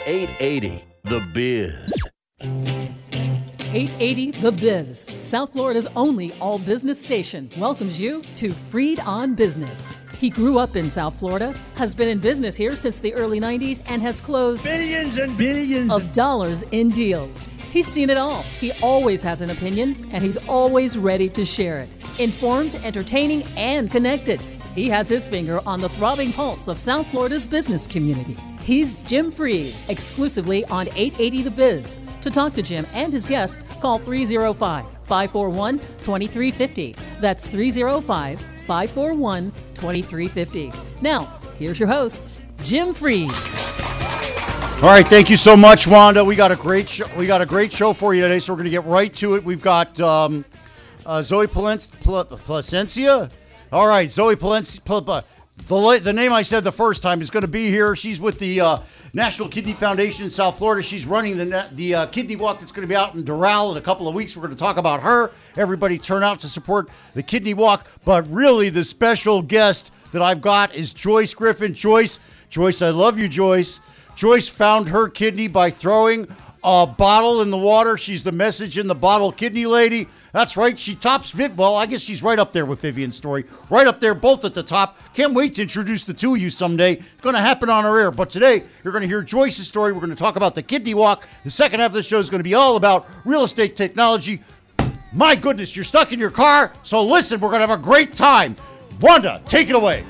880 The Biz. 880 The Biz, South Florida's only all-business station, welcomes you to Freed on Business. He grew up in South Florida, has been in business here since the early 90s, and has closed billions and billions of dollars in deals. He's seen it all. He always has an opinion, and he's always ready to share it. Informed, entertaining, and connected. He has his finger on the throbbing pulse of South Florida's business community. He's Jim Freed, exclusively on 880 The Biz. To talk to Jim and his guest, call 305-541-2350. That's 305-541-2350. Now, here's your host, Jim Freed. All right, thank you so much, Wanda. We got a great show. We got a great show for you today, so we're going to get right to it. We've got Zoe Palencia. All right, Zoe Palencia. The name I said the first time is going to be here. She's with the National Kidney Foundation in South Florida. She's running the kidney walk that's going to be out in Doral in a couple of weeks. We're going to talk about her. Everybody turn out to support the kidney walk. But really, the special guest that I've got is Joyce Griffin. Joyce, I love you, Joyce. Joyce found her kidney by throwing a bottle in the water. She's the message in the bottle kidney lady. That's right. She tops well, I guess she's right up there with Vivian's story. Right up there, both at the top. Can't wait to introduce the two of you someday. It's going to happen on our air. But today, you're going to hear Joyce's story. We're going to talk about the kidney walk. The second half of the show is going to be all about real estate technology. My goodness, you're stuck in your car. So listen, we're going to have a great time. Wanda, take it away.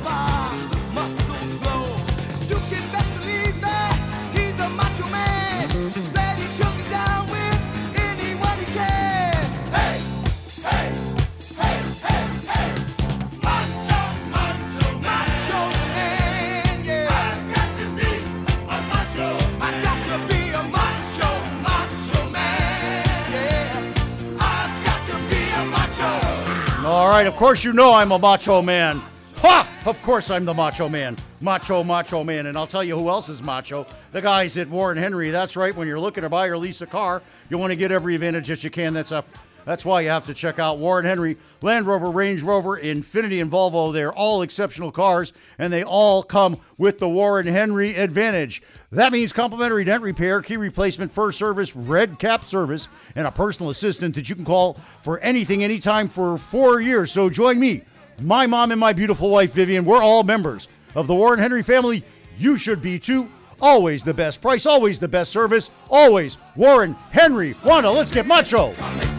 All right, of course you know I'm a macho man. Ha! Of course I'm the macho man. Macho man. And I'll tell you who else is macho. The guys at Warren Henry. That's right, when you're looking to buy or lease a car, you want to get every advantage that you can. That's why you have to check out Warren Henry. Land Rover, Range Rover, Infiniti, and Volvo. They're all exceptional cars, and they all come with the Warren Henry advantage. That means complimentary dent repair, key replacement, first service, red cap service, and a personal assistant that you can call for anything, anytime for 4 years. So join me, my mom, and my beautiful wife, Vivian. We're all members of the Warren Henry family. You should be too. Always the best price, always the best service, always Warren Henry. Wanda, let's get macho.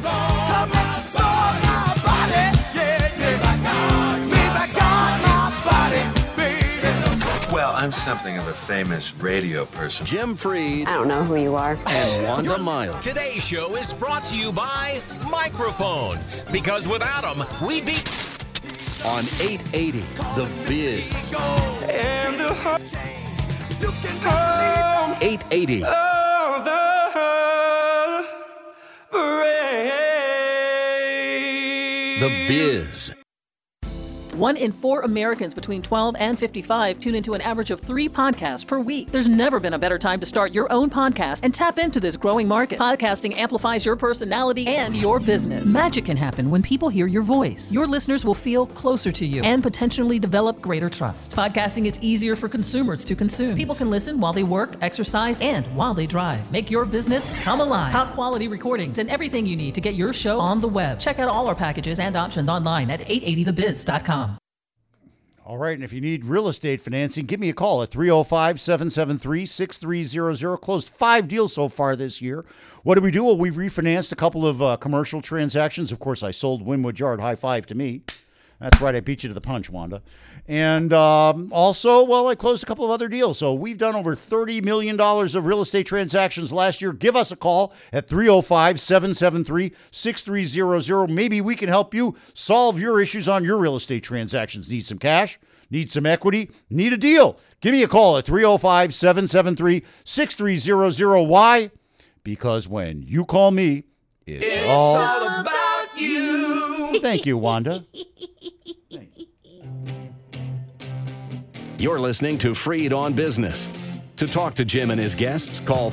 Well, I'm something of a famous radio person. Jim Freed. I don't know who you are. And Wanda Miles. Today's show is brought to you by microphones. Because without them, we'd be... On 880 The Biz. 880 The Biz. 1 in 4 Americans between 12 and 55 tune into an average of 3 podcasts per week. There's never been a better time to start your own podcast and tap into this growing market. Podcasting amplifies your personality and your business. Magic can happen when people hear your voice. Your listeners will feel closer to you and potentially develop greater trust. Podcasting is easier for consumers to consume. People can listen while they work, exercise, and while they drive. Make your business come alive. Top quality recordings and everything you need to get your show on the web. Check out all our packages and options online at 880thebiz.com. All right, and if you need real estate financing, give me a call at 305-773-6300. Closed 5 deals so far this year. What did we do? Well, we've refinanced a couple of commercial transactions. Of course, I sold Wynwood Yard. High five to me. That's right. I beat you to the punch, Wanda. And also, well, I closed a couple of other deals. So we've done over $30 million of real estate transactions last year. Give us a call at 305-773-6300. Maybe we can help you solve your issues on your real estate transactions. Need some cash? Need some equity? Need a deal? Give me a call at 305-773-6300. Why? Because when you call me, it's all about you. Thank you, Wanda. You're listening to Freed on Business. To talk to Jim and his guests, call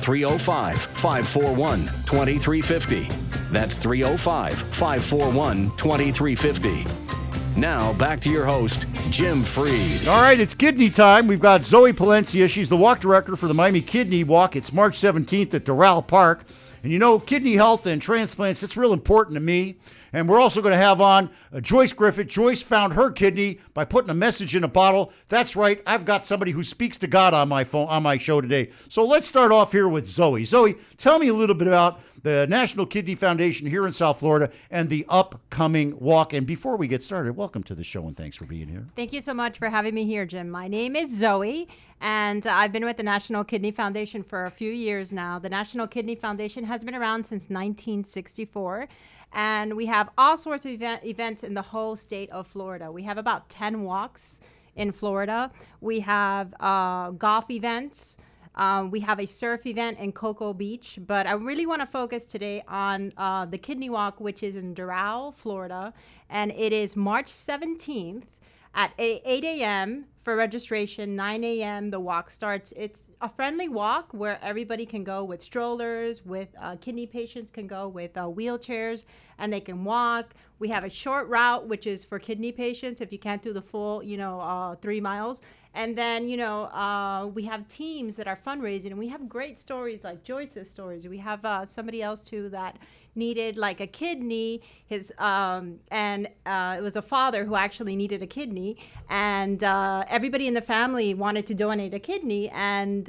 305-541-2350. That's 305-541-2350. Now, back to your host, Jim Freed. All right, it's kidney time. We've got Zoe Palencia. She's the walk director for the Miami Kidney Walk. It's March 17th at Doral Park. And you know, kidney health and transplants, it's real important to me. And we're also going to have on Joyce Griffith. Joyce found her kidney by putting a message in a bottle. That's right. I've got somebody who speaks to God on my phone, on my show today. So let's start off here with Zoe. Zoe, tell me a little bit about the National Kidney Foundation here in South Florida and the upcoming walk. And before we get started, welcome to the show and thanks for being here. Thank you so much for having me here, Jim. My name is Zoe, and I've been with the National Kidney Foundation for a few years now. The National Kidney Foundation has been around since 1964. And we have all sorts of events in the whole state of Florida. We have about 10 walks in Florida. We have golf events. We have a surf event in Cocoa Beach. But I really want to focus today on the Kidney Walk, which is in Doral, Florida. And it is March 17th at 8 a.m. for registration, 9 a.m. the walk starts. It's a friendly walk where everybody can go with strollers, with kidney patients can go with wheelchairs, and they can walk. We have a short route, which is for kidney patients if you can't do the full, 3 miles. And then, we have teams that are fundraising, and we have great stories like Joyce's stories. We have somebody else, too, that needed like a kidney. It was a father who actually needed a kidney, and everybody in the family wanted to donate a kidney, and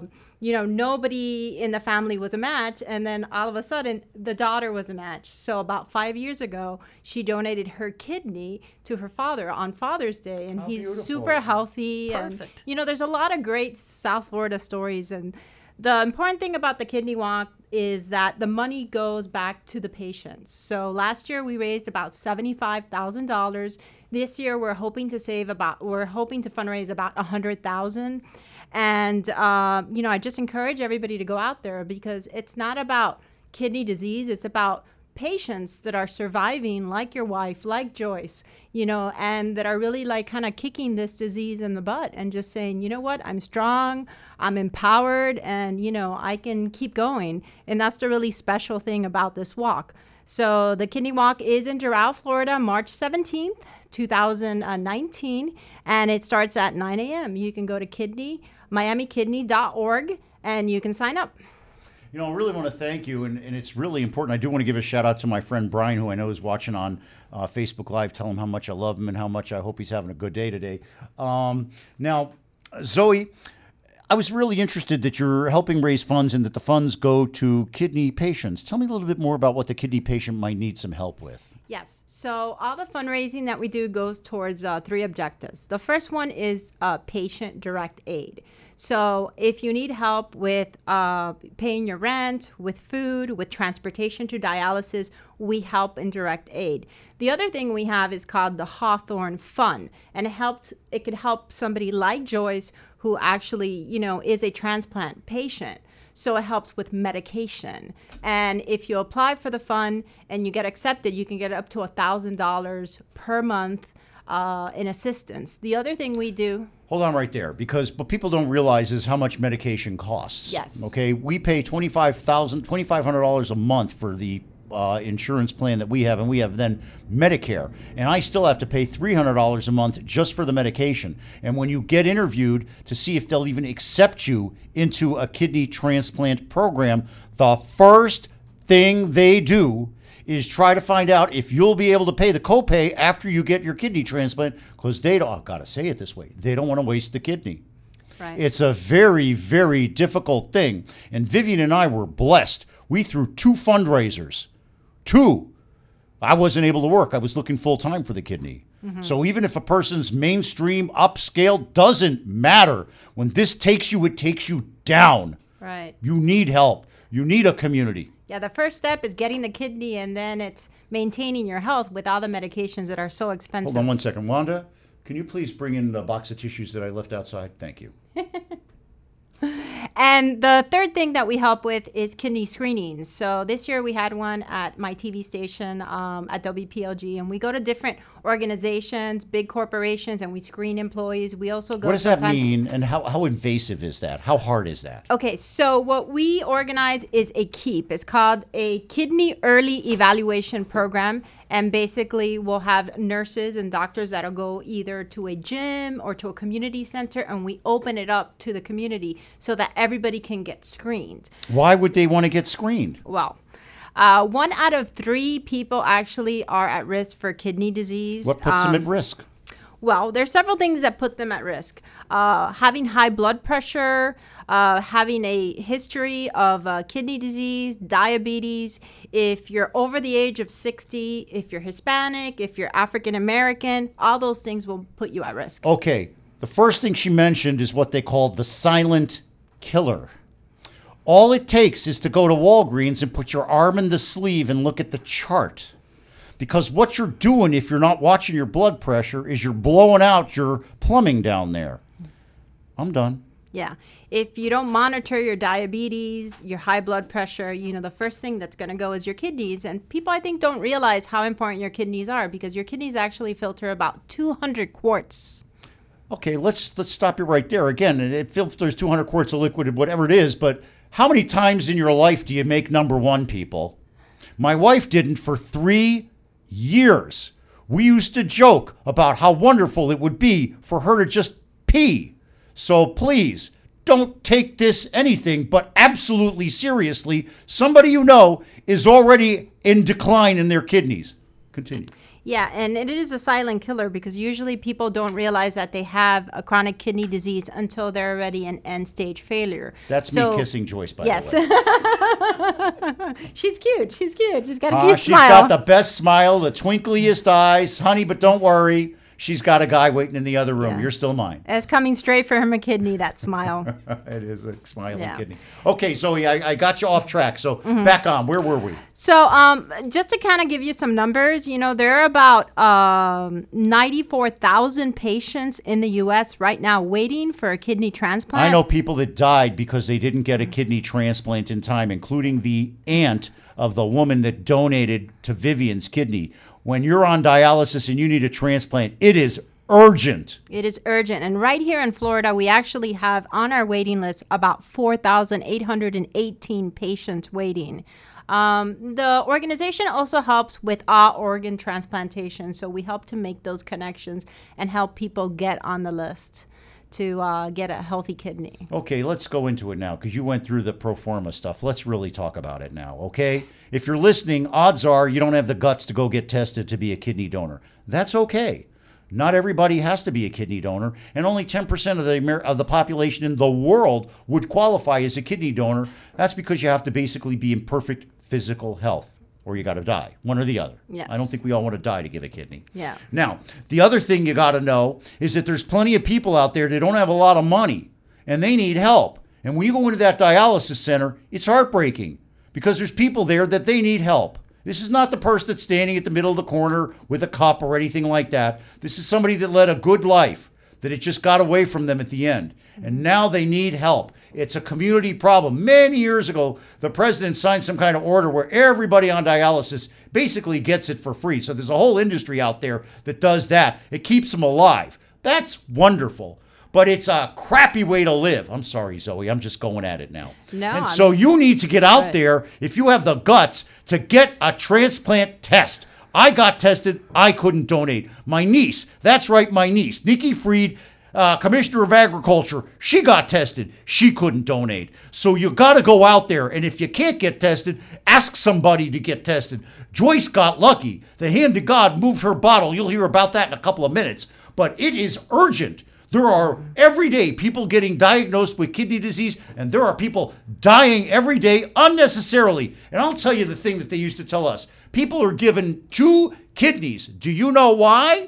nobody in the family was a match. And then all of a sudden, the daughter was a match. So about 5 years ago, she donated her kidney to her father on Father's Day, and he's beautiful. Super healthy. Perfect. And there's a lot of great South Florida stories. And the important thing about the Kidney Walk is that the money goes back to the patients. So last year we raised about $75,000. This year we're hoping to fundraise about $100,000. And I just encourage everybody to go out there, because it's not about kidney disease. It's about patients that are surviving, like your wife, like Joyce, and that are really like kind of kicking this disease in the butt and just saying, you know what, I'm strong, I'm empowered, and, I can keep going. And that's the really special thing about this walk. So the Kidney Walk is in Doral, Florida, March 17th, 2019, and it starts at 9 a.m. You can go to miamikidney.org and you can sign up. I really want to thank you, and it's really important. I do want to give a shout out to my friend Brian, who I know is watching on Facebook Live. Tell him how much I love him and how much I hope he's having a good day today. Now, Zoe, I was really interested that you're helping raise funds and that the funds go to kidney patients. Tell me a little bit more about what the kidney patient might need some help with. Yes. So all the fundraising that we do goes towards 3 objectives. The first one is patient direct aid. So if you need help with paying your rent, with food, with transportation to dialysis, we help in direct aid. The other thing we have is called the Hawthorne Fund, and it could help somebody like Joyce, who actually, is a transplant patient. So it helps with medication. And if you apply for the fund and you get accepted, you can get up to $1,000 per month in assistance. The other thing we do... Hold on right there, because what people don't realize is how much medication costs. Yes. Okay, we pay $2,500 a month for the insurance plan that we have, and we have then Medicare. And I still have to pay $300 a month just for the medication. And when you get interviewed to see if they'll even accept you into a kidney transplant program, the first thing they do is try to find out if you'll be able to pay the copay after you get your kidney transplant, because they don't, I've got to say it this way, they don't want to waste the kidney. Right. It's a very, very difficult thing. And Vivian and I were blessed. We threw 2 fundraisers. 2. I wasn't able to work. I was looking full time for the kidney. Mm-hmm. So even if a person's mainstream, upscale, doesn't matter. When this takes you, it takes you down. Right. You need help. You need a community. Yeah, the first step is getting the kidney, and then it's maintaining your health with all the medications that are so expensive. Hold on one second. Wanda, can you please bring in the box of tissues that I left outside? Thank you. And the third thing that we help with is kidney screenings. So this year we had one at my TV station at WPLG, and we go to different organizations, big corporations, and we screen employees. We also go. What does that mean, and how invasive is that? How hard is that? Okay, so what we organize is a KEEP. It's called a Kidney Early Evaluation Program, And basically, we'll have nurses and doctors that'll go either to a gym or to a community center, and we open it up to the community so that everybody can get screened. Why would they want to get screened? Well, 1 out of 3 people actually are at risk for kidney disease. What puts them at risk? Well, there's several things that put them at risk. Having high blood pressure, having a history of kidney disease, diabetes. If you're over the age of 60, if you're Hispanic, if you're African American, all those things will put you at risk. Okay, the first thing she mentioned is what they call the silent killer. All it takes is to go to Walgreens and put your arm in the sleeve and look at the chart. Because what you're doing if you're not watching your blood pressure is you're blowing out your plumbing down there. I'm done. Yeah. If you don't monitor your diabetes, your high blood pressure, the first thing that's going to go is your kidneys. And people, I think, don't realize how important your kidneys are because your kidneys actually filter about 200 quarts. Okay, let's stop you right there. Again, it filters 200 quarts of liquid, whatever it is, but how many times in your life do you make number one, people? My wife didn't for 3 years. We used to joke about how wonderful it would be for her to just pee. So please, don't take this anything but absolutely seriously. Somebody you know is already in decline in their kidneys. Continue. Yeah, and it is a silent killer because usually people don't realize that they have a chronic kidney disease until they're already in end-stage failure. That's me kissing Joyce, by the way. Yes. She's cute. She's got a cute smile. She's got the best smile, the twinkliest eyes. Honey, but don't worry. She's got a guy waiting in the other room. Yeah. You're still mine. It's coming straight from a kidney, that smile. It is a smiling kidney. Okay, Zoe, I got you off track. So back on. Where were we? So just to kind of give you some numbers, there are about 94,000 patients in the U.S. right now waiting for a kidney transplant. I know people that died because they didn't get a kidney transplant in time, including the aunt of the woman that donated to Vivian's kidney. When you're on dialysis and you need a transplant, it is urgent. It is urgent. And right here in Florida, we actually have on our waiting list about 4,818 patients waiting. The organization also helps with all organ transplantation. So we help to make those connections and help people get on the list to get a healthy kidney. Okay, let's go into it now because you went through the pro forma stuff. Let's really talk about it now, okay? If you're listening, odds are you don't have the guts to go get tested to be a kidney donor. That's okay. Not everybody has to be a kidney donor, and only 10% of the population in the world would qualify as a kidney donor. That's because you have to basically be in perfect physical health, or you got to die, one or the other. Yes. I don't think we all want to die to give a kidney. Yeah. Now, the other thing you got to know is that there's plenty of people out there that don't have a lot of money, and they need help. And when you go into that dialysis center, it's heartbreaking because there's people there that they need help. This is not the person that's standing at the middle of the corner with a cup or anything like that. This is somebody that led a good life, that it just got away from them at the end. And now they need help. It's a community problem. Many years ago, the president signed some kind of order where everybody on dialysis basically gets it for free. So there's a whole industry out there that does that. It keeps them alive. That's wonderful. But it's a crappy way to live. I'm sorry, Zoe. I'm just going at it now. No. So you need to get out there, if you have the guts, to get a transplant test. I got tested. I couldn't donate. My niece, that's right, my niece, Nikki Fried, Commissioner of Agriculture, she got tested. She couldn't donate. So you got to go out there. And if you can't get tested, ask somebody to get tested. Joyce got lucky. The hand of God moved her bottle. You'll hear about that in a couple of minutes. But it is urgent. There are every day people getting diagnosed with kidney disease, and there are people dying every day unnecessarily. And I'll tell you the thing that they used to tell us. People are given 2 kidneys. Do you know why?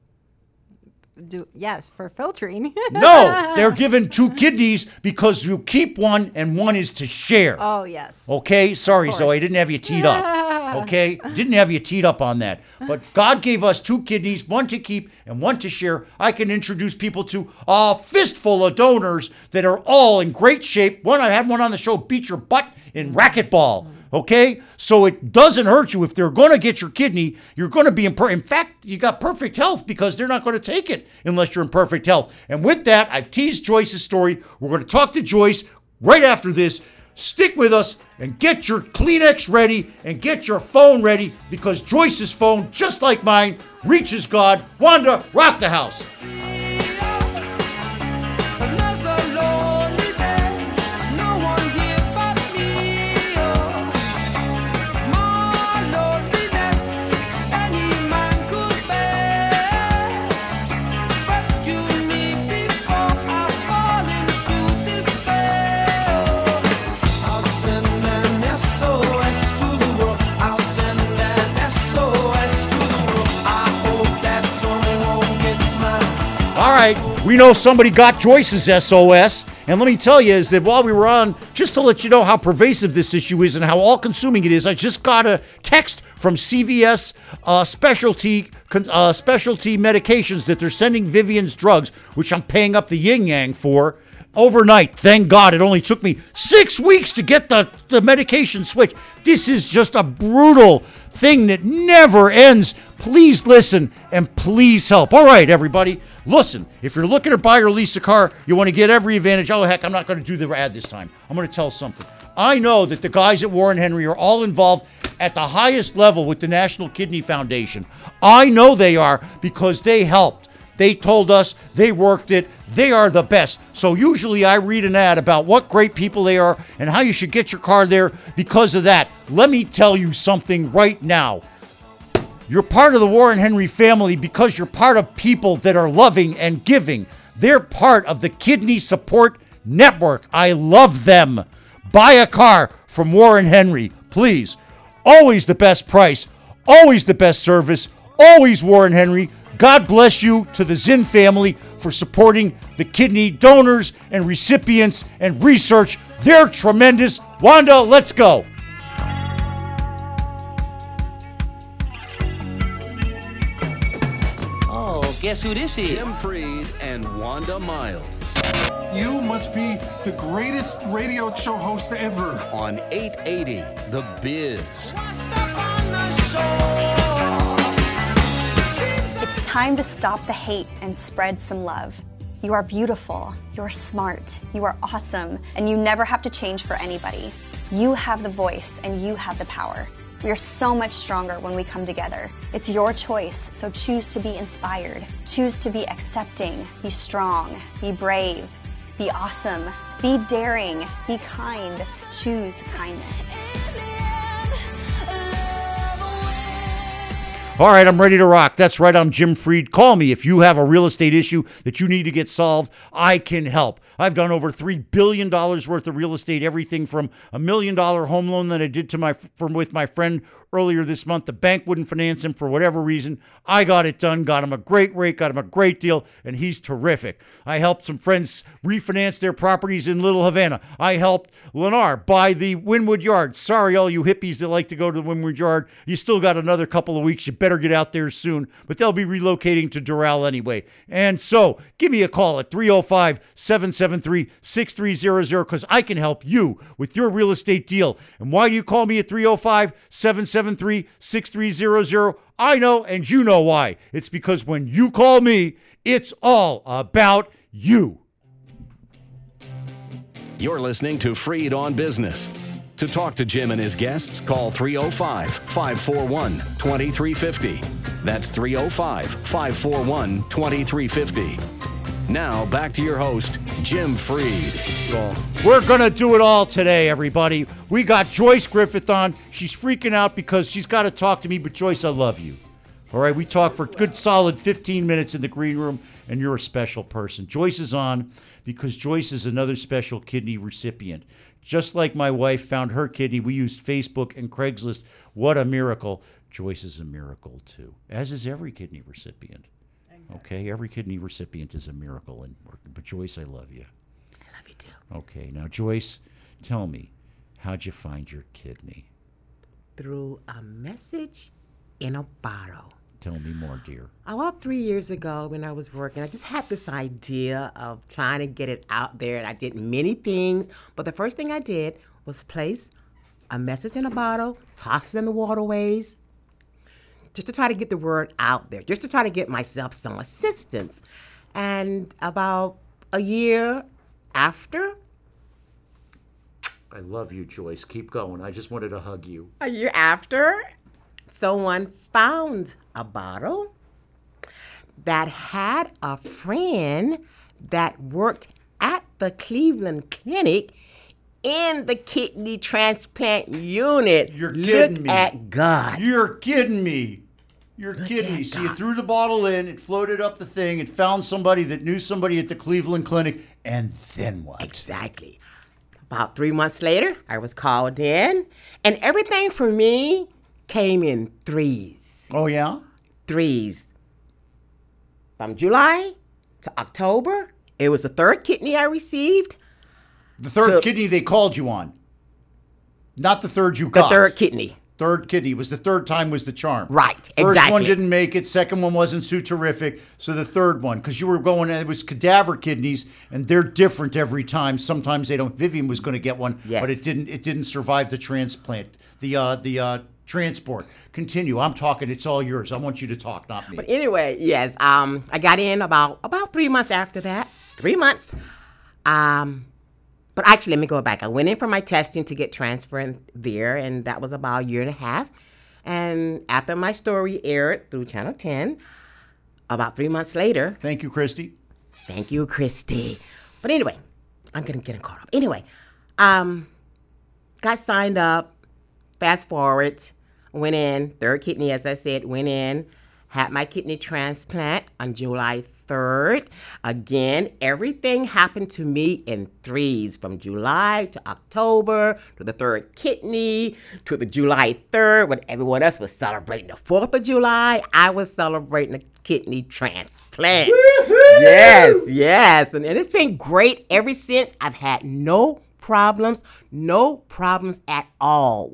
Yes, for filtering. No, they're given 2 kidneys because you keep one and one is to share. Oh, yes. Okay, sorry, Zoe, I didn't have you teed up. Okay, didn't have you teed up on that. But God gave us 2 kidneys, one to keep and one to share. I can introduce people to a fistful of donors that are all in great shape. I had one on the show, beat your butt in racquetball. Okay, so it doesn't hurt you. If they're going to get your kidney, you're going to be in fact, you got perfect health because they're not going to take it unless you're in perfect health. And with that, I've teased Joyce's story. We're going to talk to Joyce right after this. Stick with us and get your Kleenex ready and get your phone ready because Joyce's phone, just like mine, reaches God. Wanda, rock the house. All right, we know somebody got Joyce's SOS, and let me tell you is that while we were on, just to let you know how pervasive this issue is and how all-consuming it is, I just got a text from CVS specialty medications that they're sending Vivian's drugs, which I'm paying up the yin-yang for, overnight. Thank God it only took me 6 weeks to get the medication switch. This is just a brutal thing that never ends. Please listen and please help. All right, everybody. Listen, if you're looking to buy or lease a car, you want to get every advantage. Oh, heck, I'm not going to do the ad this time. I'm going to tell something. I know that the guys at Warren Henry are all involved at the highest level with the National Kidney Foundation. I know they are because they helped. They told us, they worked it, they are the best. So usually I read an ad about what great people they are and how you should get your car there because of that. Let me tell you something right now. You're part of the Warren Henry family because you're part of people that are loving and giving. They're part of the Kidney Support Network. I love them. Buy a car from Warren Henry, please. Always the best price, always the best service, always Warren Henry. God bless you to the Zinn family for supporting the kidney donors and recipients and research. They're tremendous. Wanda, let's go. Oh, guess who this is? Jim Freed and Wanda Miles You must be the greatest radio show host ever. on 880 The Biz. It's time to stop the hate and spread some love. You are beautiful, you're smart, you are awesome, and you never have to change for anybody. You have the voice and you have the power. We are so much stronger when we come together. It's your choice, so choose to be inspired. Choose to be accepting, be strong, be brave, be awesome, be daring, be kind. Choose kindness. All right, I'm ready to rock. That's right, I'm Jim Freed. Call me if you have a real estate issue that you need to get solved. I can help. I've done over $3 billion worth of real estate, everything from $1 million home loan that I did with my friend earlier this month. The bank wouldn't finance him for whatever reason. I got it done, got him a great rate, got him a great deal, and he's terrific. I helped some friends refinance their properties in Little Havana. I helped Lennar buy the Wynwood Yard. Sorry, all you hippies that like to go to the Wynwood Yard. You still got another couple of weeks. You better get out there soon, but they'll be relocating to Doral anyway. And so give me a call at 305-773-6300 because I can help you with your real estate deal. And why do you call me at 305-773-6300? I know, and you know why. It's because when you call me, it's all about you. You're listening to Freed on Business. To talk to Jim and his guests, call 305-541-2350. That's 305-541-2350. Now, back to your host, Jim Freed. We're going to do it all today, everybody. We got Joyce Griffith on. She's freaking out because she's got to talk to me, but Joyce, I love you. All right, we talked for a good solid 15 minutes in the green room, and you're a special person. Joyce is on because Joyce is another special kidney recipient. Just like my wife found her kidney, we used Facebook and Craigslist. What a miracle. Joyce is a miracle, too, as is every kidney recipient. Okay, every kidney recipient is a miracle. But Joyce, I love you. I love you too. Okay, now Joyce, tell me, how'd you find your kidney? Through a message in a bottle. Tell me more, dear. About 3 years ago when I was working, I just had this idea of trying to get it out there, and I did many things, but the first thing I did was place a message in a bottle, toss it in the waterways, just to try to get the word out there, just to try to get myself some assistance. And about a year after, I love you, Joyce. Keep going. I just wanted to hug you. A year after, someone found a bottle that had a friend that worked at the Cleveland Clinic in the kidney transplant unit. You're kidding Look me. at God. You're kidding me. You're kidding me. So you threw the bottle in, it floated up the thing, it found somebody that knew somebody at the Cleveland Clinic, and then what? Exactly. About 3 months later, I was called in, and everything for me came in threes. Oh, yeah? Threes. From July to October, it was the third kidney I received. The third kidney they called you on. Not the third you got. The third kidney. Third kidney was the third time was the charm. Right, First exactly. one didn't make it. Second one wasn't too terrific. So the third one, because you were going, it was cadaver kidneys, and they're different every time. Sometimes they don't. Vivian was going to get one, Yes. but it didn't survive the transplant. The transport. Continue. I'm talking. It's all yours. I want you to talk, not me. But anyway, yes, I got in about 3 months after that. 3 months. But actually, let me go back. I went in for my testing to get transferred there, and that was about a year and a half. And after my story aired through Channel 10, about 3 months later. Thank you, Christy. Thank you, Christy. But anyway, I'm getting caught up. Anyway, got signed up. Fast forward, went in, third kidney, as I said, went in, had my kidney transplant on July 3rd. Again, everything happened to me in threes, from July to October, to the third kidney, to the July 3rd, when everyone else was celebrating the 4th of July. I was celebrating a kidney transplant. Woo-hoo! Yes. And it's been great ever since. I've had no problems at all.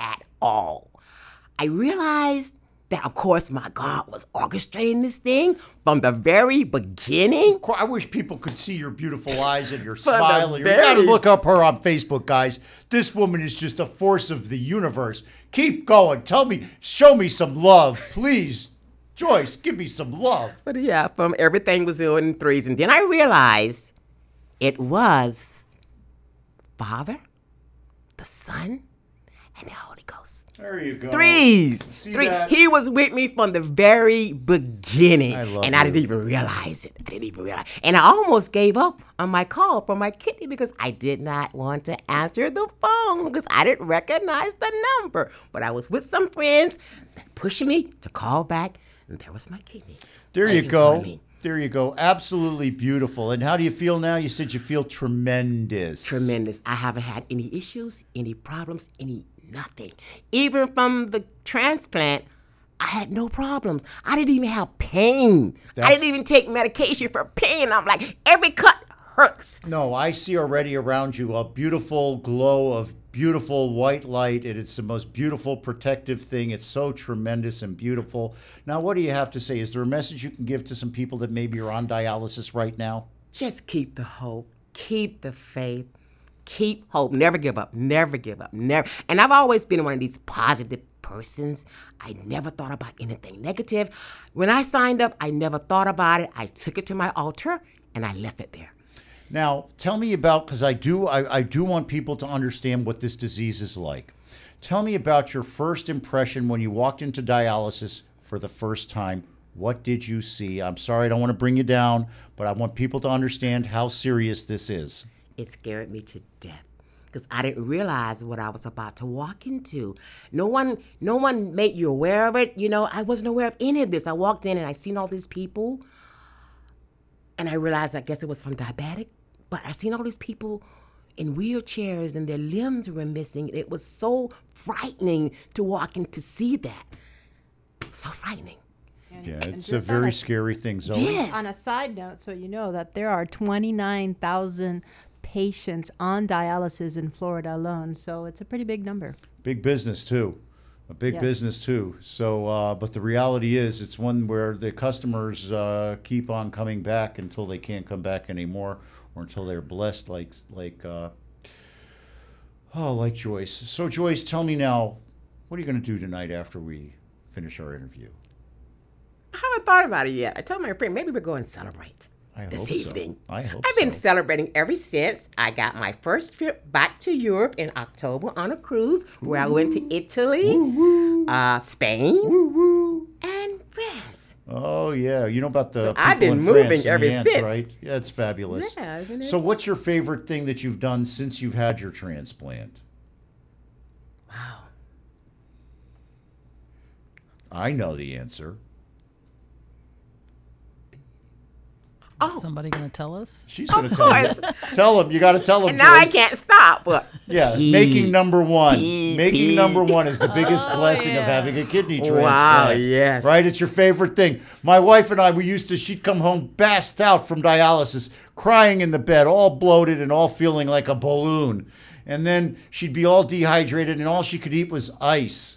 I realized that, of course, my God was orchestrating this thing from the very beginning. I wish people could see your beautiful eyes and your From smile. the You got to very- look up her on Facebook, guys. This woman is just a force of the universe. Keep going. Show me some love, please. Joyce, give me some love. But yeah, from everything was in threes. And then I realized it was Father, the Son, and the Holy Ghost. There you go. Threes. See Three. that? He was with me from the very beginning. I love and I you. didn't even realize it. And I almost gave up on my call for my kidney because I did not want to answer the phone because I didn't recognize the number. But I was with some friends that pushed me to call back, and there was my kidney. There you waiting for go. me. There you go. Absolutely beautiful. And how do you feel now? You said you feel tremendous. Tremendous. I haven't had any issues, any problems, nothing. Even from the transplant, I had no problems. I didn't even have pain. I didn't even take medication for pain. I'm like, every cut hurts. No, I see already around you a beautiful glow of beautiful white light, and it's the most beautiful protective thing. It's so tremendous and beautiful. Now, what do you have to say? Is there a message you can give to some people that maybe are on dialysis right now? Just keep the hope. Keep the faith. Keep hope. Never give up. Never give up. Never. And I've always been one of these positive persons. I never thought about anything negative. When I signed up, I never thought about it. I took it to my altar and I left it there. Now, tell me about, because I do want people to understand what this disease is like. Tell me about your first impression when you walked into dialysis for the first time. What did you see? I'm sorry, I don't want to bring you down, but I want people to understand how serious this is. It scared me to death because I didn't realize what I was about to walk into. No one made you aware of it. You know, I wasn't aware of any of this. I walked in and I seen all these people, and I realized, I guess it was from diabetic, but I seen all these people in wheelchairs and their limbs were missing. It was so frightening to walk in to see that. So frightening. Yeah, it's a very scary thing, Zoe. Yes. On a side note, so you know that there are 29,000 patients on dialysis in Florida alone. So it's a pretty big number. Big business, too. A big business, too. So, but the reality is it's one where the customers keep on coming back until they can't come back anymore or until they're blessed like Joyce. So, Joyce, tell me now, what are you going to do tonight after we finish our interview? I haven't thought about it yet. I told my friend, maybe we're going to celebrate. this evening. I hope I've been celebrating ever since I got my first trip back to Europe in October on a cruise where I went to Italy, Spain, and France. Oh, yeah. You know about the people I've been in moving France and ever the ants, since. right? Yeah, it's fabulous. Yeah, isn't it? So what's your favorite thing that you've done since you've had your transplant? Wow. I know the answer. Is somebody going to tell us? She's going to tell you. Tell them. You got to tell them, And now I Joyce. can't stop. But Yeah, making number one. Making number one is the biggest blessing of having a kidney transplant. Wow, yes. Right? It's your favorite thing. My wife and I, she'd come home passed out from dialysis, crying in the bed, all bloated and all feeling like a balloon. And then she'd be all dehydrated and all she could eat was ice.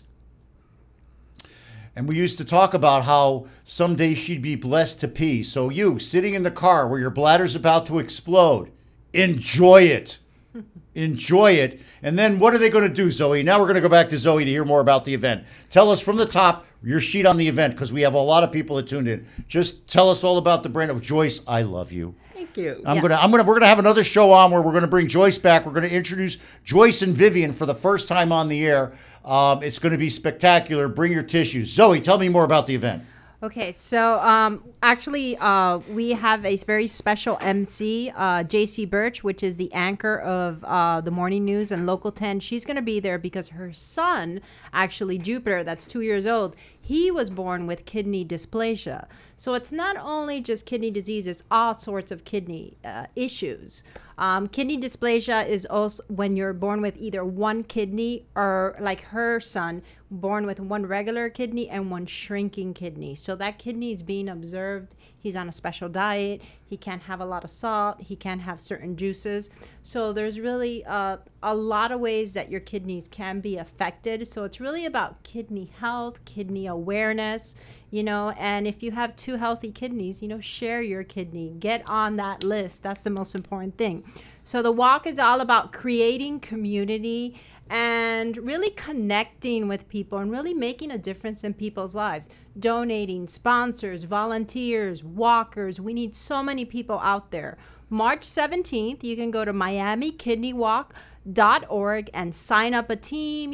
And we used to talk about how someday she'd be blessed to pee. So you, sitting in the car where your bladder's about to explode, enjoy it. Enjoy it. And then what are they going to do, Zoe? Now we're going to go back to Zoe to hear more about the event. Tell us from the top your sheet on the event, because we have a lot of people that tuned in. Just tell us all about the brand of Joyce. I love you. Thank you. We're gonna have another show on where we're gonna bring Joyce back. We're gonna introduce Joyce and Vivian for the first time on the air. It's gonna be spectacular. Bring your tissues. Zoe, tell me more about the event. Okay, so actually, we have a very special MC, J.C. Birch, which is the anchor of the morning news and Local 10. She's going to be there because her son, actually Jupiter, that's 2 years old, he was born with kidney dysplasia. So it's not only just kidney disease, it's all sorts of kidney issues. Kidney dysplasia is also when you're born with either one kidney or like her son, born with one regular kidney and one shrinking kidney. So that kidney is being observed. He's on a special diet. He can't have a lot of salt. He can't have certain juices. So there's really a lot of ways that your kidneys can be affected. So it's really about kidney health, kidney awareness, and if you have two healthy kidneys, share your kidney. Get on that list. That's the most important thing. So the walk is all about creating community and really connecting with people and really making a difference in people's lives. Donating, sponsors, volunteers, walkers. We need so many people out there. March 17th, you can go to miamikidneywalk.org and sign up a team,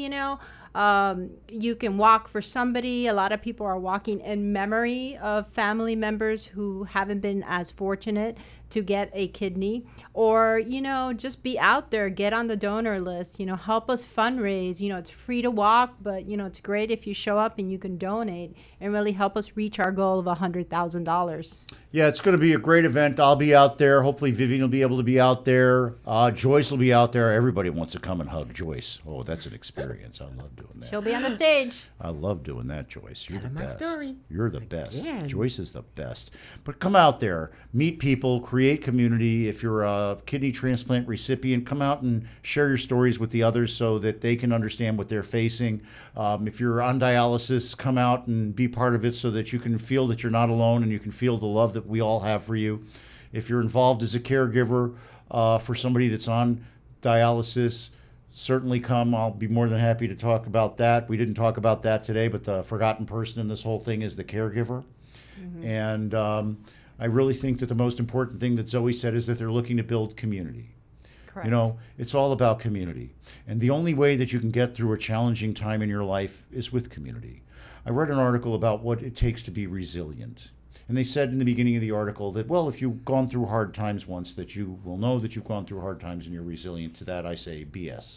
you can walk for somebody. A lot of people are walking in memory of family members who haven't been as fortunate to get a kidney, or just be out there, get on the donor list, help us fundraise. It's free to walk, but it's great if you show up and you can donate and really help us reach our goal of $100,000. Yeah, it's going to be a great event. I'll be out there. Hopefully Vivian will be able to be out there. Joyce will be out there. Everybody wants to come and hug Joyce. Oh, that's an experience. I love doing that. She'll be on the stage. I love doing that, Joyce. You're the best. Story. You're the best. Again. Joyce is the best. But come out there, meet people, create community. If you're a kidney transplant recipient, come out and share your stories with the others so that they can understand what they're facing. If you're on dialysis, come out and be part of it so that you can feel that you're not alone and you can feel the love that we all have for you. If you're involved as a caregiver for somebody that's on dialysis, certainly come. I'll be more than happy to talk about that. We didn't talk about that today, but the forgotten person in this whole thing is the caregiver. Mm-hmm. And I really think that the most important thing that Zoe said is that they're looking to build community. Correct. It's all about community. And the only way that you can get through a challenging time in your life is with community. I read an article about what it takes to be resilient. And they said in the beginning of the article that, well, if you've gone through hard times once, that you will know that you've gone through hard times and you're resilient. To that, I say BS.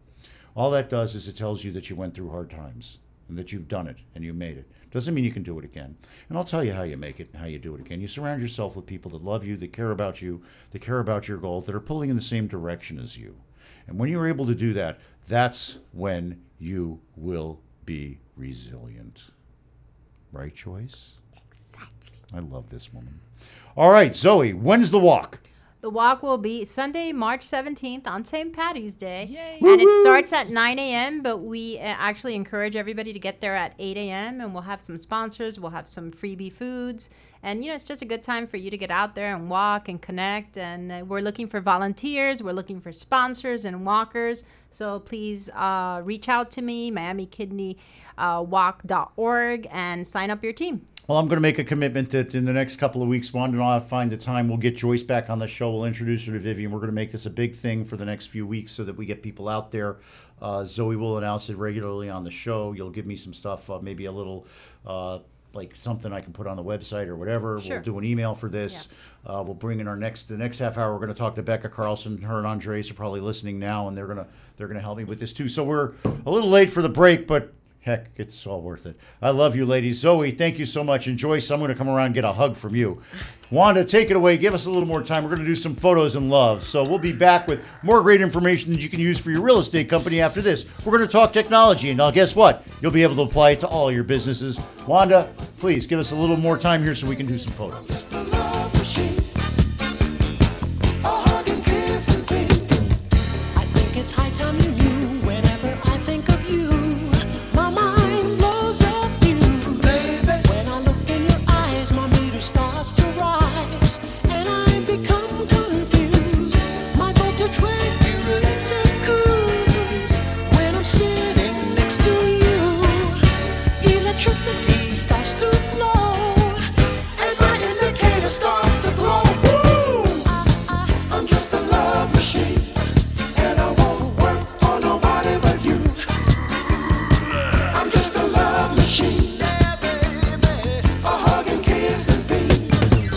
All that does is it tells you that you went through hard times and that you've done it and you made it. Doesn't mean you can do it again. And I'll tell you how you make it and how you do it again. You surround yourself with people that love you, that care about you, that care about your goals, that are pulling in the same direction as you. And when you're able to do that, that's when you will be resilient. Right, Joyce? Exactly. I love this woman. All right, Zoe, when's the walk? The walk will be Sunday, March 17th on St. Patty's Day. Yay. And it starts at 9 a.m., but we actually encourage everybody to get there at 8 a.m. And we'll have some sponsors. We'll have some freebie foods. And, it's just a good time for you to get out there and walk and connect. And we're looking for volunteers. We're looking for sponsors and walkers. So please reach out to me, miamikidneywalk.org, and sign up your team. Well, I'm going to make a commitment that in the next couple of weeks, Wanda and I'll find the time. We'll get Joyce back on the show. We'll introduce her to Vivian. We're going to make this a big thing for the next few weeks so that we get people out there. Zoe will announce it regularly on the show. You'll give me some stuff, maybe a little like something I can put on the website or whatever. Sure. We'll do an email for this. Yeah. We'll bring in the next half hour. We're going to talk to Becca Carlson. Her and Andres are probably listening now, and they're gonna help me with this too. So we're a little late for the break, but heck, it's all worth it. I love you, ladies. Zoe, thank you so much. And Joyce, I'm going to come around and get a hug from you. Wanda, take it away. Give us a little more time. We're going to do some photos and love. So we'll be back with more great information that you can use for your real estate company after this. We're going to talk technology. And now guess what? You'll be able to apply it to all your businesses. Wanda, please give us a little more time here so we can do some photos. Starts to flow, and my indicator starts to glow. Woo! I'm just a love machine, and I won't work for nobody but you. I'm just a love machine, yeah, baby. A hug and kiss and feed.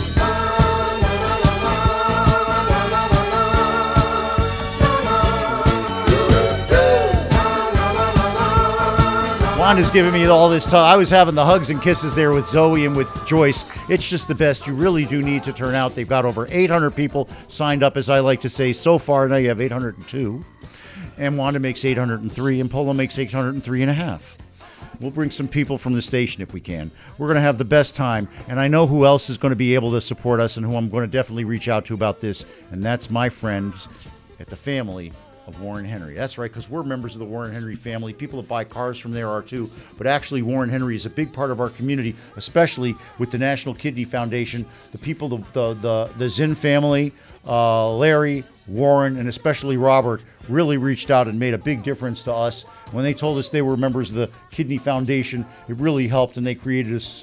Wanda's giving me all this time. I was having the hugs and kisses there with Zoe and with Joyce. It's just the best. You really do need to turn out. They've got over 800 people signed up, as I like to say. So far, now you have 802. And Wanda makes 803, and Polo makes 803 and a half. We'll bring some people from the station if we can. We're going to have the best time. And I know who else is going to be able to support us and who I'm going to definitely reach out to about this. And that's my friends at the family of Warren Henry. That's right, because we're members of the Warren Henry family. People that buy cars from there are too. But actually, Warren Henry is a big part of our community, especially with the National Kidney Foundation. The people, the Zinn family, Larry, Warren, and especially Robert, really reached out and made a big difference to us. When they told us they were members of the Kidney Foundation, it really helped, and they created us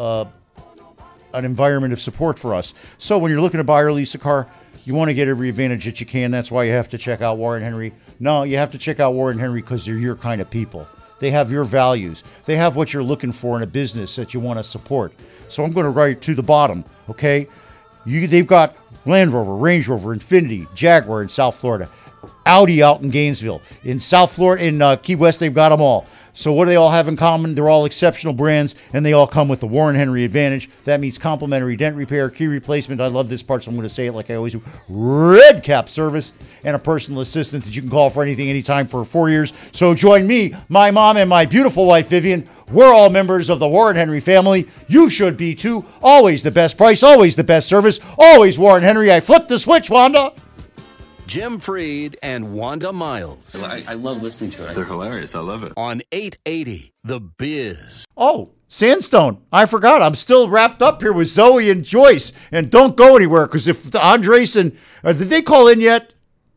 an environment of support for us. So when you're looking to buy or lease a car, you want to get every advantage that you can. That's why you have to check out Warren Henry. No, you have to check out Warren Henry because they're your kind of people. They have your values. They have what you're looking for in a business that you want to support. So I'm going to write to the bottom, okay? They've got Land Rover, Range Rover, Infiniti, Jaguar in South Florida, Audi out in Gainesville. In South Florida, in Key West, they've got them all. So what do they all have in common? They're all exceptional brands, and they all come with the Warren Henry advantage. That means complimentary dent repair, key replacement. I love this part, so I'm going to say it like I always do. Red Cap service and a personal assistant that you can call for anything, anytime for 4 years. So join me, my mom, and my beautiful wife, Vivian. We're all members of the Warren Henry family. You should be, too. Always the best price, always the best service, always Warren Henry. I flipped the switch, Wanda. Jim Freed and Wanda Miles. I love listening to it. They're hilarious. I love it. On 880 The Biz. Oh, Sandstone. I forgot. I'm still wrapped up here with Zoe and Joyce. And don't go anywhere, because if Andres and... did they call in yet?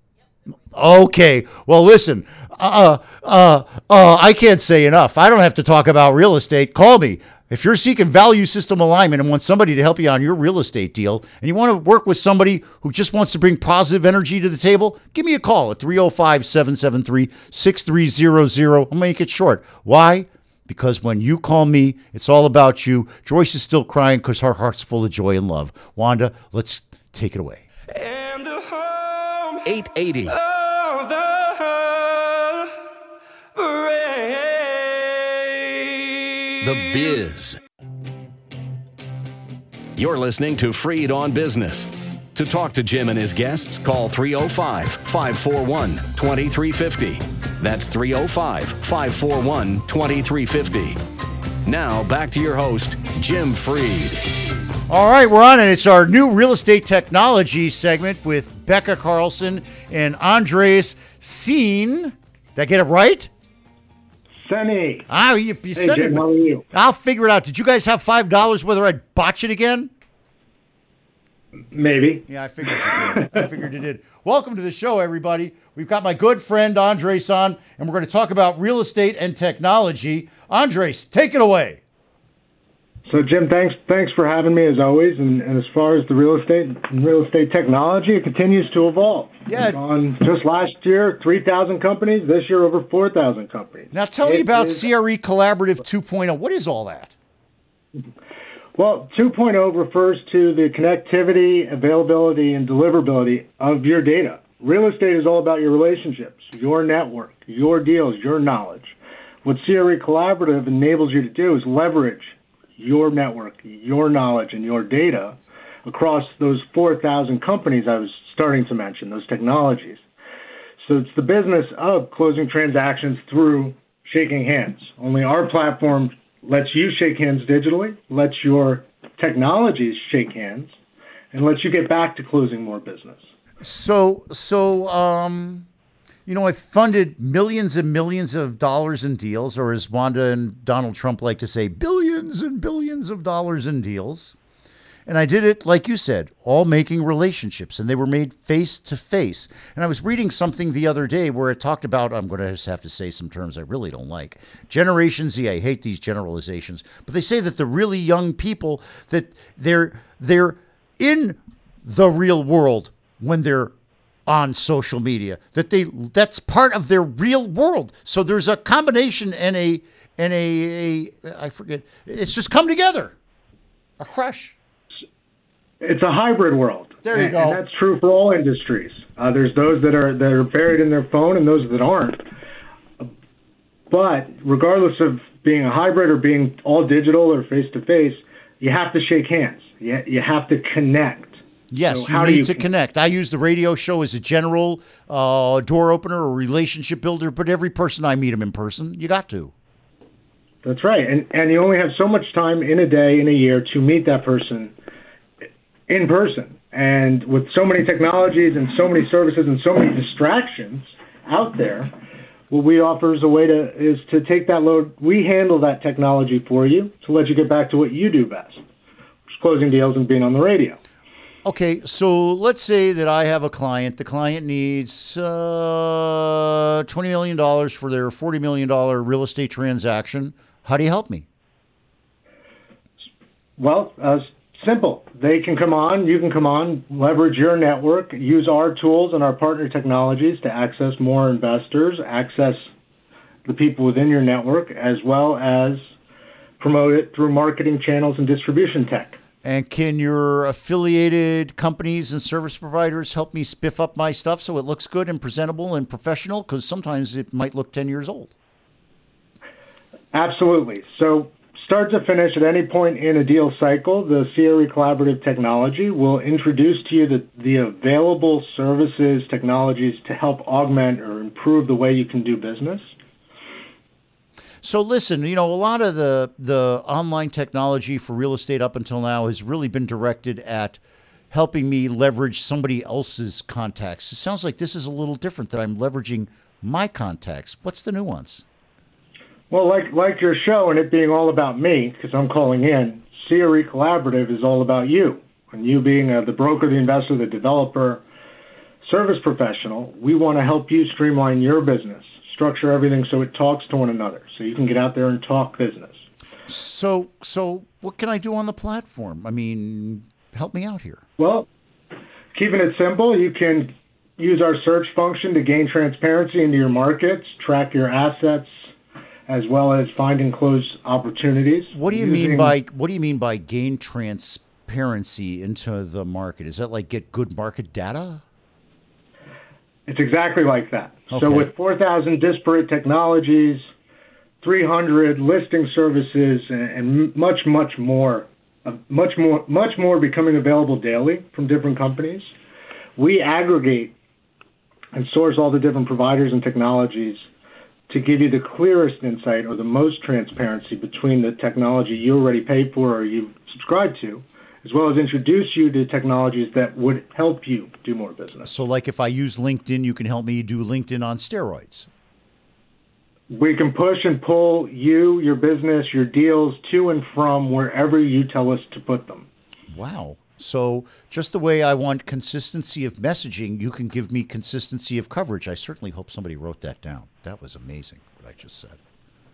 Okay. Well, listen. I can't say enough. I don't have to talk about real estate. Call me. If you're seeking value system alignment and want somebody to help you on your real estate deal, and you want to work with somebody who just wants to bring positive energy to the table, give me a call at 305-773-6300. I'll make it short. Why? Because when you call me, it's all about you. Joyce is still crying because her heart's full of joy and love. Wanda, let's take it away. And the home 880 of The Biz. You're listening to Freed on Business. To talk to Jim and his guests, call 305-541-2350. That's 305-541-2350. Now, back to your host, Jim Freed. All right, we're on, and it's our new real estate technology segment with Becca Carlson and Andres Seen. Did I get it right? Sunny. You hey, said Jim, it. how are you? I'll figure it out. Did you guys have $5 whether I'd botch it again? Maybe. Yeah, I figured you did. Welcome to the show, everybody. We've got my good friend Andres on, and we're going to talk about real estate and technology. Andres, take it away. So, Jim, thanks for having me as always. And as far as the real estate technology, it continues to evolve. Yeah. On just last year, 3,000 companies. This year, over 4,000 companies. Now, tell me about CRE Collaborative 2.0. What is all that? Well, 2.0 refers to the connectivity, availability, and deliverability of your data. Real estate is all about your relationships, your network, your deals, your knowledge. What CRE Collaborative enables you to do is leverage your network, your knowledge, and your data across those 4,000 companies I was starting to mention, those technologies. So it's the business of closing transactions through shaking hands. Only our platform lets you shake hands digitally, lets your technologies shake hands, and lets you get back to closing more business. I've funded millions and millions of dollars in deals, or as Wanda and Donald Trump like to say, billions and billions of dollars in deals. And I did it, like you said, all making relationships, and they were made face to face. And I was reading something the other day where it talked about, I'm going to just have to say some terms I really don't like. Generation Z, I hate these generalizations, but they say that the really young people, that they're in the real world when they're on social media, that's part of their real world. So there's a combination and a I forget, it's just come together, a crush. It's a hybrid world. There you go. And that's true for all industries. There's those that are buried in their phone and those that aren't. But regardless of being a hybrid or being all digital or face-to-face, you have to shake hands. You have to connect. Yes, so you need to connect. I use the radio show as a general door opener or relationship builder, but every person I meet them in person, you got to. That's right. And you only have so much time in a day, in a year, to meet that person in person. And with so many technologies and so many services and so many distractions out there, what we offer is is to take that load. We handle that technology for you to let you get back to what you do best, which is closing deals and being on the radio. Okay, so let's say that I have a client. The client needs $20 million for their $40 million real estate transaction. How do you help me? Well, simple. They can come on, you can come on, leverage your network, use our tools and our partner technologies to access more investors, access the people within your network, as well as promote it through marketing channels and distribution tech. And can your affiliated companies and service providers help me spiff up my stuff so it looks good and presentable and professional? Because sometimes it might look 10 years old. Absolutely. So start to finish, at any point in a deal cycle, the CRE Collaborative technology will introduce to you the available services, technologies to help augment or improve the way you can do business. So listen, a lot of the online technology for real estate up until now has really been directed at helping me leverage somebody else's contacts. It sounds like this is a little different, that I'm leveraging my contacts. What's the nuance? Well, like your show and it being all about me, because I'm calling in, CRE Collaborative is all about you. And you being the broker, the investor, the developer, service professional, we want to help you streamline your business. Structure everything so it talks to one another, so you can get out there and talk business. So what can I do on the platform? I mean, help me out here. Well, keeping it simple, you can use our search function to gain transparency into your markets, track your assets, as well as find and close opportunities. What do you mean by gain transparency into the market? Is that like get good market data? It's exactly like that. Okay. So with 4,000 disparate technologies, 300 listing services, and much more becoming available daily from different companies, we aggregate and source all the different providers and technologies to give you the clearest insight or the most transparency between the technology you already paid for or you subscribe to, as well as introduce you to technologies that would help you do more business. So like if I use LinkedIn, you can help me do LinkedIn on steroids. We can push and pull you, your business, your deals to and from wherever you tell us to put them. Wow. So just the way I want consistency of messaging, you can give me consistency of coverage. I certainly hope somebody wrote that down. That was amazing, what I just said.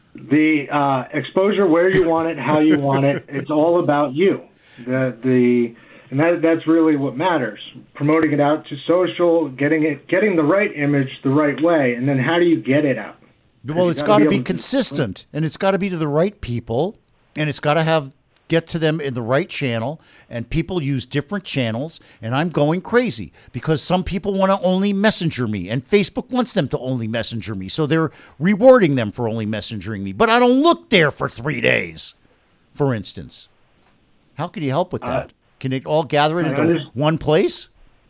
The exposure, where you want it, how you want it, it's all about you. And that's really what matters. Promoting it out to social, getting the right image the right way, and then how do you get it out? Well, it's got to be consistent, and it's got to be to the right people, and it's got to get to them in the right channel, and people use different channels, and I'm going crazy because some people want to only messenger me, and Facebook wants them to only messenger me, so they're rewarding them for only messengering me, but I don't look there for 3 days, for instance. How can you help with that? Can it all gather it into one place?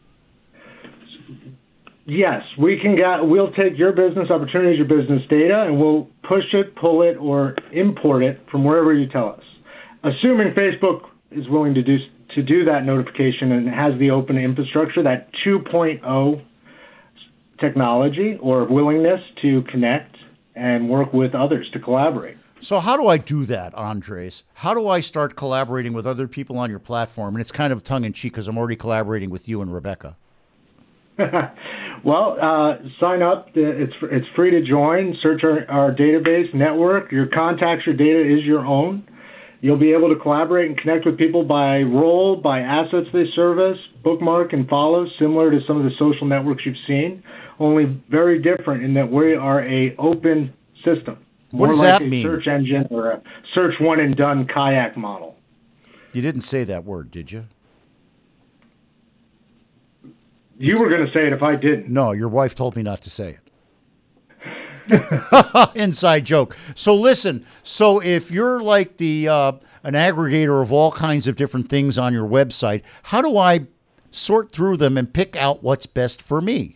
Yes, we'll take your business opportunities, your business data, and we'll push it, pull it, or import it from wherever you tell us. Assuming Facebook is willing to do that notification and has the open infrastructure, that 2.0 technology or willingness to connect and work with others to collaborate. So how do I do that, Andres? How do I start collaborating with other people on your platform? And it's kind of tongue-in-cheek because I'm already collaborating with you and Rebecca. Well, sign up. It's free to join. Search our database network. Your contacts, your data is your own. You'll be able to collaborate and connect with people by role, by assets they service, bookmark and follow, similar to some of the social networks you've seen, only very different in that we are a open system. What does that mean? Search engine or a search one and done kayak model. You didn't say that word, did you? You were going to say it if I didn't. No, your wife told me not to say it. Inside joke. So listen, so if you're like an aggregator of all kinds of different things on your website, how do I sort through them and pick out what's best for me?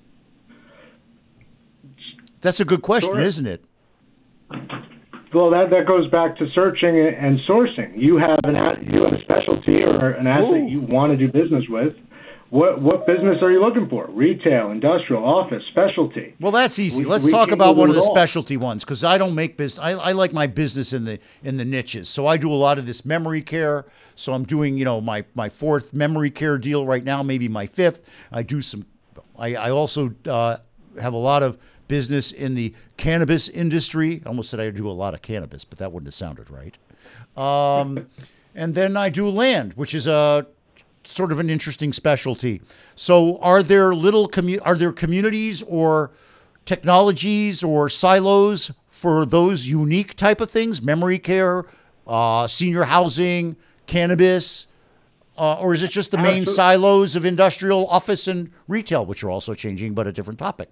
That's a good question, isn't it? Well, that goes back to searching and sourcing. You have a specialty or an asset you want to do business with. What business are you looking for? Retail, industrial, office, specialty. Well, that's easy. Let's talk about one of the specialty ones because I don't make business. I like my business in the niches. So I do a lot of this memory care. So I'm doing my fourth memory care deal right now, maybe my fifth. I do some. I also have a lot of business in the cannabis industry. I almost said I do a lot of cannabis, but that wouldn't have sounded right. And then I do land, which is a sort of an interesting specialty. So are there communities or technologies or silos for those unique type of things? Memory care, senior housing, cannabis, or is it just the main silos of industrial, office, and retail, which are also changing, but a different topic?